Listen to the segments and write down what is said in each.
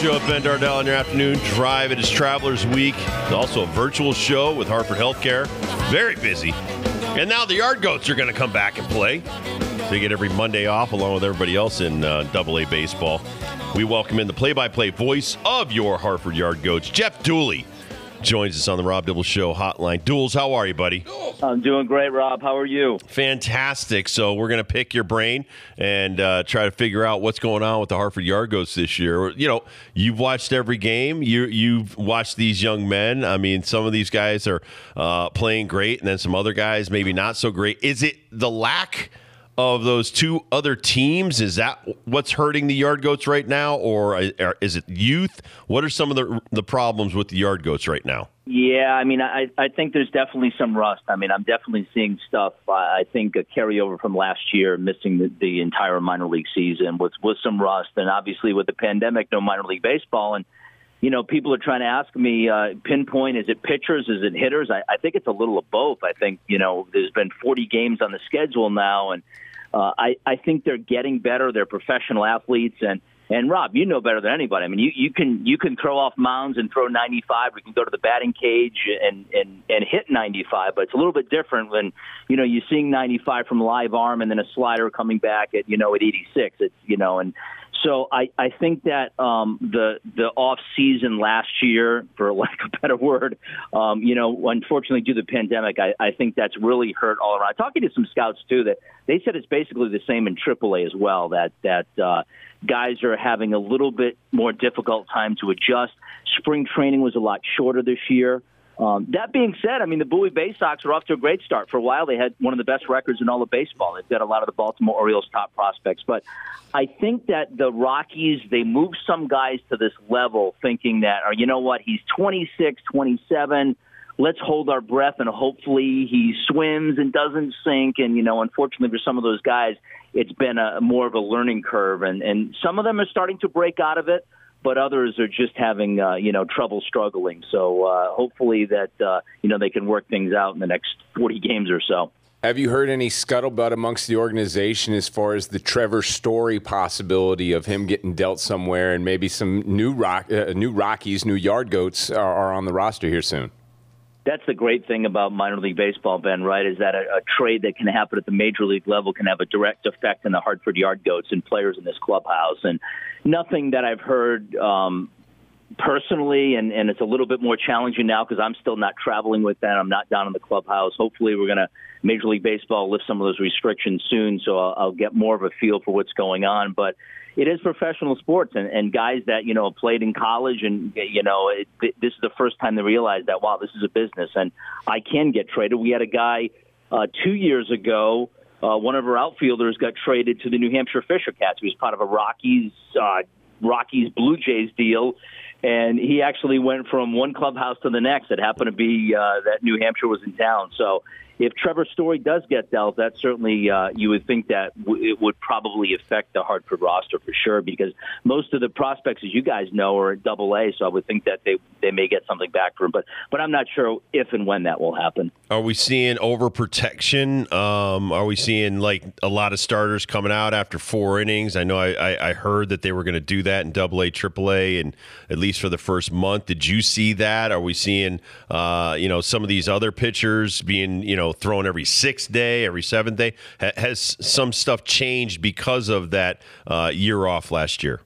Show with Ben Dardell on your afternoon drive. It is Travelers Week. It's also a virtual show with Hartford Healthcare. Very busy. And now the Yard Goats are going to come back and play. They get every Monday off along with everybody else in AA baseball. We welcome in the play-by-play voice of your Hartford Yard Goats, Jeff Dooley. Joins us on the Rob Dibble Show hotline. Dools, how are you, buddy? I'm doing great, Rob. How are you? Fantastic. So we're going to pick your brain and try to figure out what's going on with the Hartford Yard Goats this year. You know, you've watched every game. You've watched these young men. I mean, some of these guys are playing great, and then some other guys maybe not so great. Is it the lack of those two other teams? Is that what's hurting the Yard Goats right now, or is it youth? What are some of the problems with the Yard Goats right now? Yeah, I mean, I think there's definitely some rust. I mean, I'm definitely seeing stuff, I think, a carryover from last year, missing the entire minor league season with some rust. And obviously with the pandemic, no minor league baseball. And, you know, people are trying to ask me, pinpoint, is it pitchers, is it hitters? I think it's a little of both. I think, you know, there's been 40 games on the schedule now, and I think they're getting better. They're professional athletes. And Rob, you know better than anybody. I mean, you can throw off mounds and throw 95. We can go to the batting cage and hit 95, but it's a little bit different when, you know, you're seeing 95 from live arm and then a slider coming back at 86. It's, you know, and so I think that the off season last year, for lack of a better word, unfortunately due to the pandemic, I think that's really hurt all around. Talking to some scouts too, that they said it's basically the same in AAA as well. That guys are having a little bit more difficult time to adjust. Spring training was a lot shorter this year. That being said, I mean, the Bowie Bay Sox are off to a great start. For a while, they had one of the best records in all of baseball. They've got a lot of the Baltimore Orioles' top prospects. But I think that the Rockies, they moved some guys to this level thinking that, you know what, he's 26, 27. Let's hold our breath, and hopefully he swims and doesn't sink. And, you know, unfortunately for some of those guys, it's been more of a learning curve. And some of them are starting to break out of it, but others are just having, trouble struggling. So hopefully that, they can work things out in the next 40 games or so. Have you heard any scuttlebutt amongst the organization as far as the Trevor Story possibility of him getting dealt somewhere, and maybe some new Rockies, new Yard Goats are on the roster here soon? That's the great thing about minor league baseball, Ben, right, is that a trade that can happen at the major league level can have a direct effect on the Hartford Yard Goats and players in this clubhouse. And nothing that I've heard personally, and it's a little bit more challenging now because I'm still not traveling with them. I'm not down in the clubhouse. Hopefully we're going to, Major League Baseball, lift some of those restrictions soon, so I'll get more of a feel for what's going on. But it is professional sports, and guys that, played in college, and, this is the first time they realize that, wow, this is a business, and I can get traded. We had a guy 2 years ago, one of our outfielders got traded to the New Hampshire Fisher Cats. He was part of a Rockies Blue Jays deal, and he actually went from one clubhouse to the next. It happened to be that New Hampshire was in town. So if Trevor Story does get dealt, that certainly you would think that it would probably affect the Hartford roster for sure, because most of the prospects, as you guys know, are at AA, so I would think that they may get something back for him. But I'm not sure if and when that will happen. Are we seeing overprotection? Are we seeing, like, a lot of starters coming out after 4 innings? I know I heard that they were going to do that in AA, AAA, and at least for the first month. Did you see that? Are we seeing, some of these other pitchers being, thrown every 6th day, every 7th day? Has some stuff changed because of that year off last year?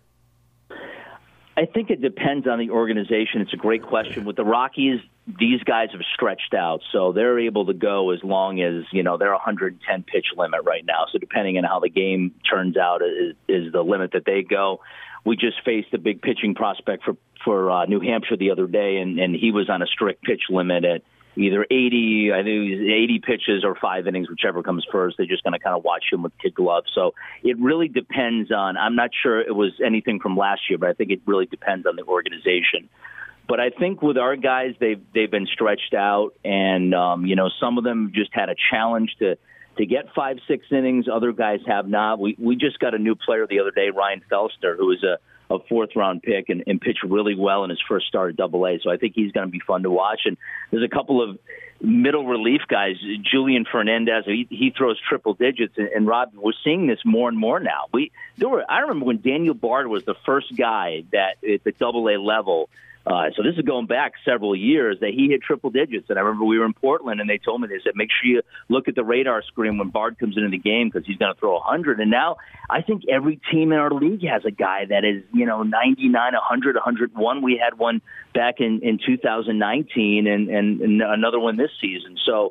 I think it depends on the organization. It's a great question. With the Rockies, these guys have stretched out, so they're able to go as long as, they're 110 pitch limit right now. So depending on how the game turns out is the limit that they go. We just faced a big pitching prospect for New Hampshire the other day, and he was on a strict pitch limit at either 80, I think it was 80 pitches or 5 innings, whichever comes first. They're just going to kind of watch him with kid gloves. So it really depends on, I'm not sure it was anything from last year, but I think it really depends on the organization. But I think with our guys, they've been stretched out, and, some of them just had a challenge to get 5-6 innings. Other guys have not. We just got a new player the other day, Ryan Felster, who is a fourth-round pick and pitched really well in his first start at Double-A. So I think he's going to be fun to watch. And there's a couple of middle relief guys. Julian Fernandez, he throws triple digits. And Rob, we're seeing this more and more now. I remember when Daniel Bard was the first guy that at the Double-A level. So this is going back several years that he hit triple digits. And I remember we were in Portland and they told me, they said, make sure you look at the radar screen when Bard comes into the game because he's going to throw 100. And now I think every team in our league has a guy that is, 99, 100, 101. We had one back in 2019 and another one this season. So,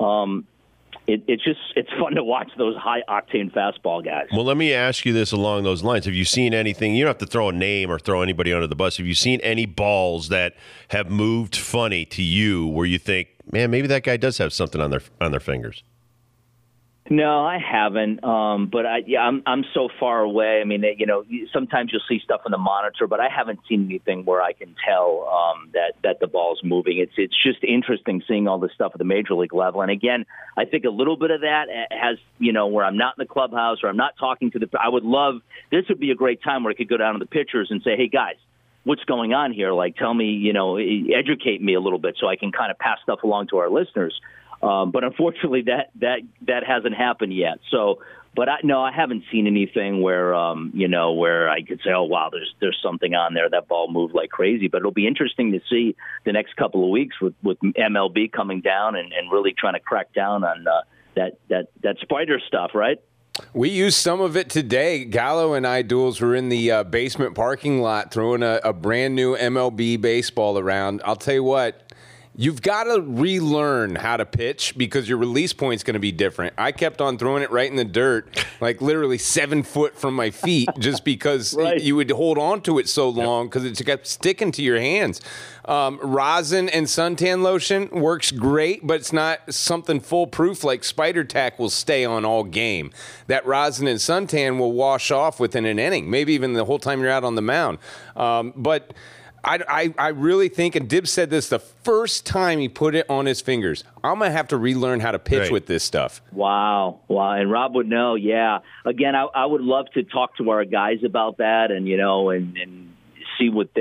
it's fun to watch those high-octane fastball guys. Well, let me ask you this along those lines. Have you seen anything? You don't have to throw a name or throw anybody under the bus. Have you seen any balls that have moved funny to you where you think, man, maybe that guy does have something on their fingers? No, I haven't. But I'm so far away. I mean, sometimes you'll see stuff on the monitor, but I haven't seen anything where I can tell that the ball's moving. It's just interesting seeing all this stuff at the major league level. And again, I think a little bit of that has, where I'm not in the clubhouse or I'm not talking to I would love, this would be a great time where I could go down to the pitchers and say, hey guys, what's going on here? Like, tell me, educate me a little bit so I can kind of pass stuff along to our listeners. But unfortunately, that hasn't happened yet. So, but I haven't seen anything where where I could say, oh wow, there's something on there. That ball moved like crazy. But it'll be interesting to see the next couple of weeks with MLB coming down and really trying to crack down on that spider stuff, right? We used some of it today. Gallo and I, Duels, were in the basement parking lot throwing a brand new MLB baseball around. I'll tell you what. You've got to relearn how to pitch because your release point's going to be different. I kept on throwing it right in the dirt, like literally 7 foot from my feet, just because right. You would hold on to it so long because it kept sticking to your hands. Rosin and suntan lotion works great, but it's not something foolproof like Spider Tack will stay on all game. That rosin and suntan will wash off within an inning, maybe even the whole time you're out on the mound. But I really think, and Dib said this the first time he put it on his fingers, I'm going to have to relearn how to pitch with this stuff. Wow. And Rob would know, yeah. Again, I would love to talk to our guys about that and see what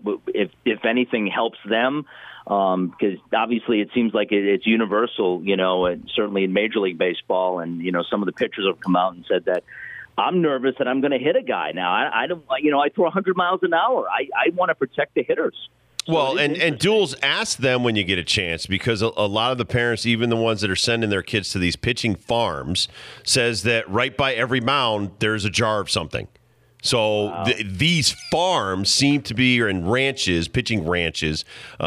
if anything helps them. Because obviously it seems like it's universal, and certainly in Major League Baseball. And, some of the pitchers have come out and said that, I'm nervous that I'm going to hit a guy now. I don't, I throw 100 miles an hour. I want to protect the hitters. So well, and Duels, ask them when you get a chance because a lot of the parents, even the ones that are sending their kids to these pitching farms, says that right by every mound there's a jar of something. So wow. These farms seem to be, or in ranches, pitching ranches,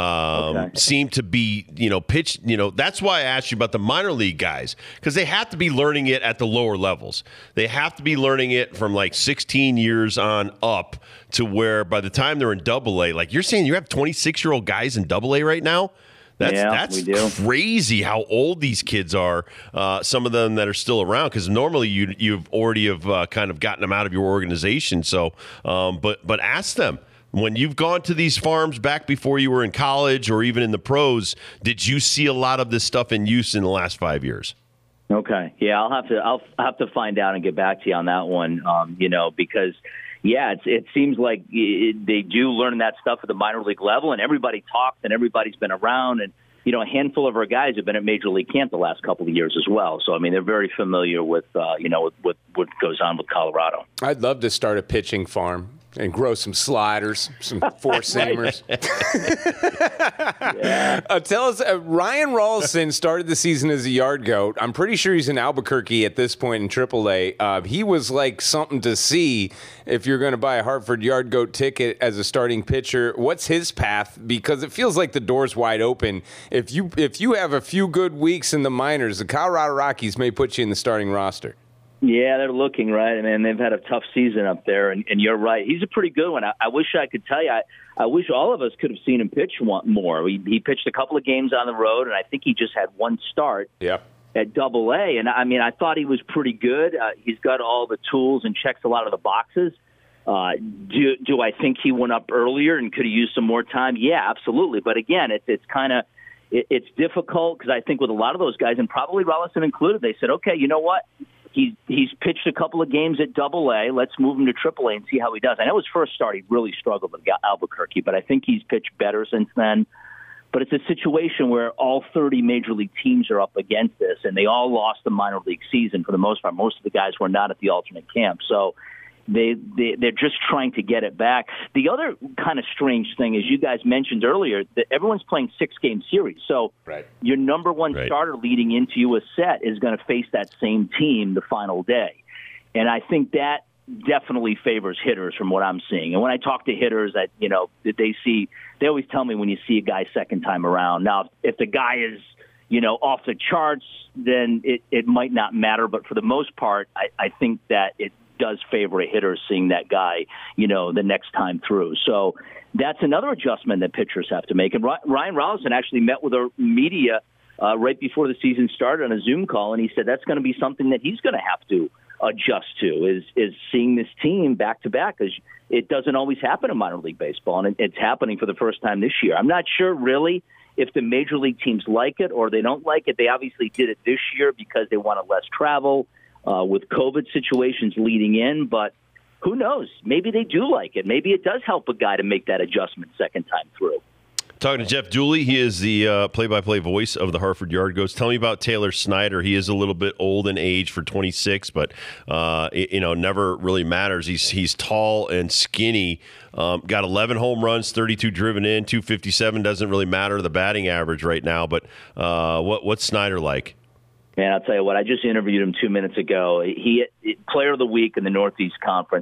seem to be, pitch. That's why I asked you about the minor league guys, because they have to be learning it at the lower levels. They have to be learning it from like 16 years on up to where by the time they're in Double-A, like you're saying, you have 26-year-old guys in Double-A right now. That's crazy how old these kids are, some of them that are still around, because normally you've already have kind of gotten them out of your organization. So, but ask them, when you've gone to these farms back before you were in college or even in the pros, did you see a lot of this stuff in use in the last 5 years? Okay. Yeah, I'll have to find out and get back to you on that one, because – yeah, it seems like they do learn that stuff at the minor league level, and everybody talks and everybody's been around. And, a handful of our guys have been at Major League Camp the last couple of years as well. So, I mean, they're very familiar with, with what goes on with Colorado. I'd love to start a pitching farm and grow some sliders, some four-seamers. Yeah. Tell us, Ryan Rolston started the season as a yard goat. I'm pretty sure he's in Albuquerque at this point in AAA. He was like something to see if you're going to buy a Hartford yard goat ticket as a starting pitcher. What's his path? Because it feels like the door's wide open. If you have a few good weeks in the minors, the Colorado Rockies may put you in the starting roster. Yeah, they're looking, right? I mean, they've had a tough season up there, and you're right. He's a pretty good one. I wish I could tell you. I wish all of us could have seen him pitch more. He pitched a couple of games on the road, and I think he just had one start at Double-A. And, I mean, I thought he was pretty good. He's got all the tools and checks a lot of the boxes. Do I think he went up earlier and could have used some more time? Yeah, absolutely. But, again, it's kind of – it's difficult because I think with a lot of those guys, and probably Rolston included, they said, okay, you know what? He's pitched a couple of games at Double-A. Let's move him to Triple-A and see how he does. I know his first start he really struggled with Albuquerque, but I think he's pitched better since then. But it's a situation where all 30 major league teams are up against this, and they all lost the minor league season for the most part. Most of the guys were not at the alternate camp, so they're just trying to get it back. The other kind of strange thing, as you guys mentioned earlier, that everyone's playing 6-game series. So your number one starter leading into a set is going to face that same team the final day. And I think that definitely favors hitters from what I'm seeing. And when I talk to hitters, they always tell me when you see a guy second time around. Now, if the guy is, off the charts, then it might not matter. But for the most part, I think that it does favor a hitter seeing that guy, the next time through. So that's another adjustment that pitchers have to make. And Ryan Rollison actually met with our media right before the season started on a Zoom call, and he said that's going to be something that he's going to have to adjust to is seeing this team back to back, because it doesn't always happen in minor league baseball, and it's happening for the first time this year. I'm not sure really if the major league teams like it or they don't like it. They obviously did it this year because they wanted less travel with COVID situations leading in, but who knows? Maybe they do like it. Maybe it does help a guy to make that adjustment second time through. Talking to Jeff Dooley, he is the play-by-play voice of the Hartford Yard Goats. Tell me about Taylor Snyder. He is a little bit old in age for 26, but never really matters. He's tall and skinny. Got 11 home runs, 32 driven in, 257. Doesn't really matter the batting average right now. But what's Snyder like? Man, I'll tell you what. I just interviewed him 2 minutes ago. He Player of the Week in the Northeast Conference.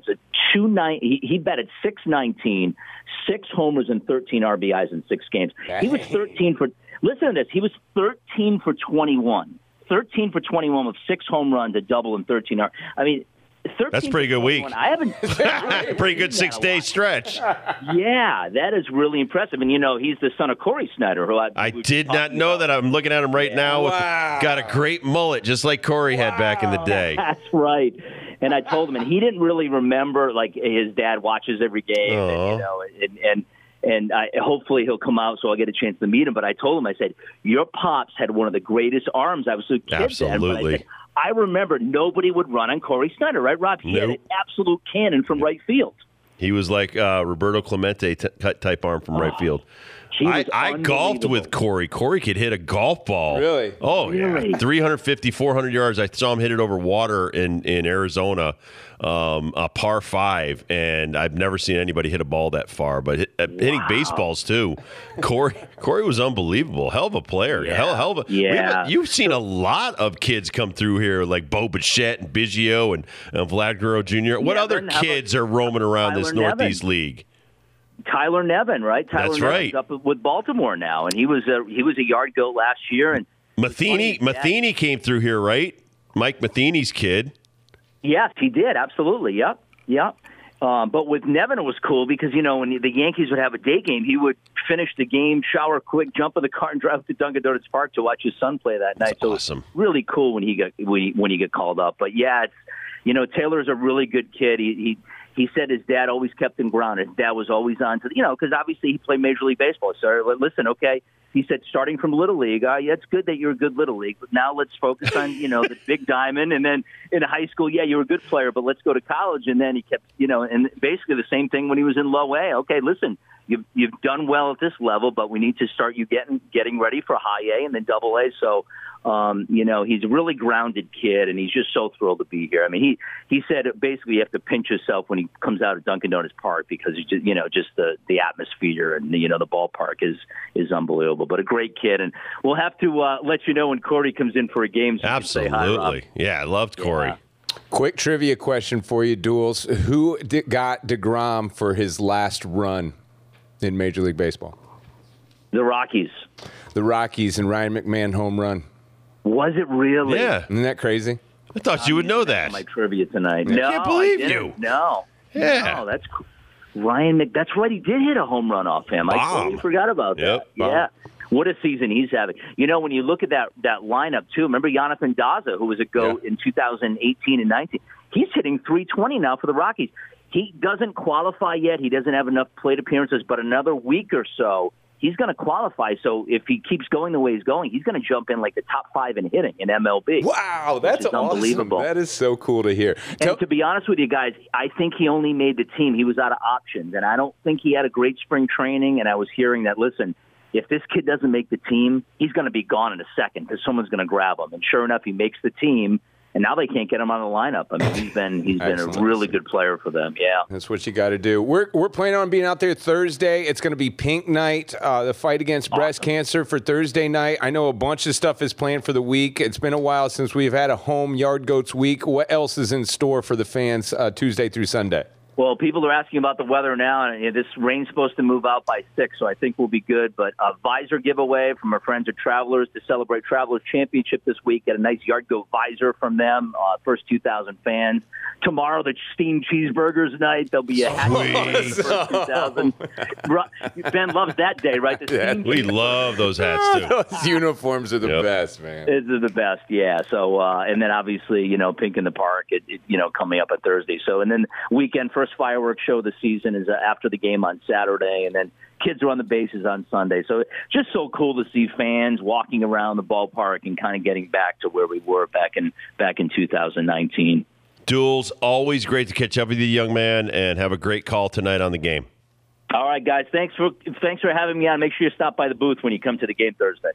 He batted .619, 6 homers and 13 RBIs in 6 games. He was 13 for. Listen to this. He was 13 for 21. 13 for 21 with 6 home runs, a double, and 13. I mean, 13. That's a pretty good week. I haven't. Pretty good 6-day stretch. Yeah, that is really impressive. And he's the son of Corey Snyder, who I did not know that. I'm looking at him right now. Wow. Got a great mullet, just like Corey had back in the day. That's right. And I told him, and he didn't really remember, like his dad watches every game, and hopefully he'll come out so I'll get a chance to meet him. But I told him, I said, your pops had one of the greatest arms. I was a kid Absolutely. then. I remember nobody would run on Corey Snyder, right, Rob? He had an absolute cannon from right field. He was like Roberto Clemente type arm from right field. I golfed with Corey. Corey could hit a golf ball. Really? Oh, really? Yeah. 350, 400 yards. I saw him hit it over water in Arizona, a par 5, and I've never seen anybody hit a ball that far. But hitting baseballs, too. Corey was unbelievable. Hell of a player. Yeah. Hell of a. Yeah. You've seen a lot of kids come through here, like Bo Bichette and Biggio and Vlad Guerrero Jr. What other kids are roaming around this Northeast League? Tyler Nevin, right? That's right. Nevin's up with Baltimore now, and he was a Yard Goat last year. And Matheny came through here, right? Mike Matheny's kid. Yes, he did. Absolutely. Yep. But with Nevin, it was cool because when the Yankees would have a day game, he would finish the game, shower quick, jump in the car, and drive to Dunkin' Donuts Park to watch his son play that night. That's awesome. So it was really cool when he got called up. But yeah, it's Taylor's a really good kid. He said his dad always kept him grounded. His dad was always on to, because obviously he played Major League Baseball. So listen, okay, he said starting from Little League, yeah, it's good that you're a good Little League, but now let's focus on, the big diamond. And then in high school, yeah, you're a good player, but let's go to college. And then he kept, and basically the same thing when he was in Low A. Okay, listen, you've done well at this level, but we need to start you getting ready for High A and then Double A. So, he's a really grounded kid, and he's just so thrilled to be here. I mean, he said basically you have to pinch yourself when he comes out of Dunkin' Donuts Park because just the atmosphere and the ballpark is unbelievable. But a great kid, and we'll have to let you know when Corey comes in for a game. So absolutely, say hi, Rob. Yeah, I loved Corey. Yeah. Quick trivia question for you, Duels. Who got DeGrom for his last run in Major League Baseball? The Rockies. The Rockies and Ryan McMahon home run. Was it really? Yeah. Isn't that crazy? I thought you would know that. My trivia tonight. I can't believe you. No. Yeah. No, that's cool. Ryan, that's right. He did hit a home run off him. I totally forgot about that. Yeah. What a season he's having. When you look at that lineup, too, remember Jonathan Daza, who was a GOAT in 2018 and 19? He's hitting .320 now for the Rockies. He doesn't qualify yet. He doesn't have enough plate appearances, but another week or so, he's going to qualify. So if he keeps going the way he's going, he's going to jump in like the top 5 in hitting in MLB. Wow, that's unbelievable. Awesome. That is so cool to hear. And to be honest with you guys, I think he only made the team. He was out of options, and I don't think he had a great spring training. And I was hearing that, listen, if this kid doesn't make the team, he's going to be gone in a second because someone's going to grab him. And sure enough, he makes the team. And now they can't get him on the lineup. I mean, he's been a really good player for them. Yeah, that's what you got to do. We're planning on being out there Thursday. It's going to be Pink Night, the fight against breast cancer for Thursday night. I know a bunch of stuff is planned for the week. It's been a while since we've had a home Yard Goats week. What else is in store for the fans Tuesday through Sunday? Well, people are asking about the weather now, and this rain's supposed to move out by 6, so I think we'll be good. But a visor giveaway from our friends at Travelers to celebrate Travelers Championship this week. Get a nice Yard Goat visor from them, first 2,000 fans. Tomorrow, the steamed cheeseburgers night. There'll be a hat for 2,000. Ben loves that day, right? We love those hats, too. Those uniforms are the best, man. They're the best, yeah. So, and then obviously, Pink in the Park, coming up on Thursday. So, and then weekend, first fireworks show of the season is after the game on Saturday, and then kids are on the bases on Sunday. So just so cool to see fans walking around the ballpark and kind of getting back to where we were back in 2019. Duels, always great to catch up with you, young man, and have a great call tonight on the game. All right, guys. Thanks for having me on. Make sure you stop by the booth when you come to the game Thursday.